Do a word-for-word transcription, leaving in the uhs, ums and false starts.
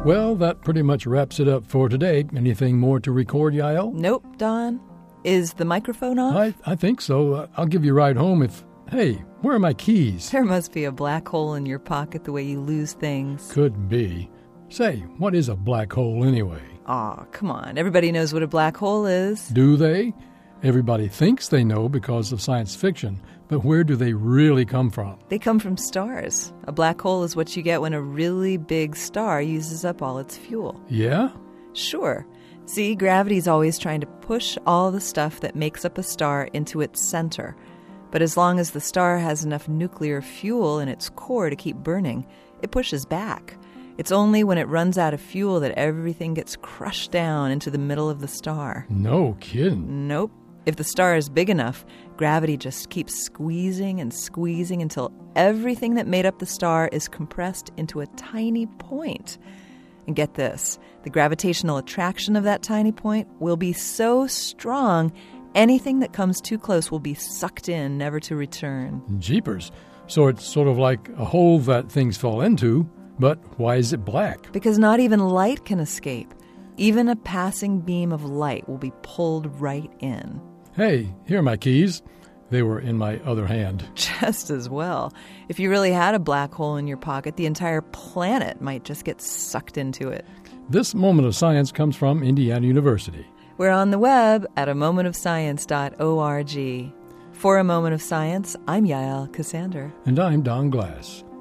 Well, that pretty much wraps it up for today. Anything more to record, Yael? Nope, Don. Is the microphone off? I, I think so. Uh, I'll give you a ride home if... Hey, where are my keys? There must be a black hole in your pocket the way you lose things. Could be. Say, what is a black hole anyway? Aw, come on. Everybody knows what a black hole is. Do they? Everybody thinks they know because of science fiction, but where do they really come from? They come from stars. A black hole is what you get when a really big star uses up all its fuel. Yeah? Sure. See, gravity's always trying to push all the stuff that makes up a star into its center. But as long as the star has enough nuclear fuel in its core to keep burning, it pushes back. It's only when it runs out of fuel that everything gets crushed down into the middle of the star. No kidding. Nope. If the star is big enough, gravity just keeps squeezing and squeezing until everything that made up the star is compressed into a tiny point. And get this, the gravitational attraction of that tiny point will be so strong, anything that comes too close will be sucked in, never to return. Jeepers. So it's sort of like a hole that things fall into, but why is it black? Because not even light can escape. Even a passing beam of light will be pulled right in. Hey, here are my keys. They were in my other hand. Just as well. If you really had a black hole in your pocket, the entire planet might just get sucked into it. This Moment of Science comes from Indiana University. We're on the web at a moment of science dot org. For A Moment of Science, I'm Yael Cassandra. And I'm Don Glass.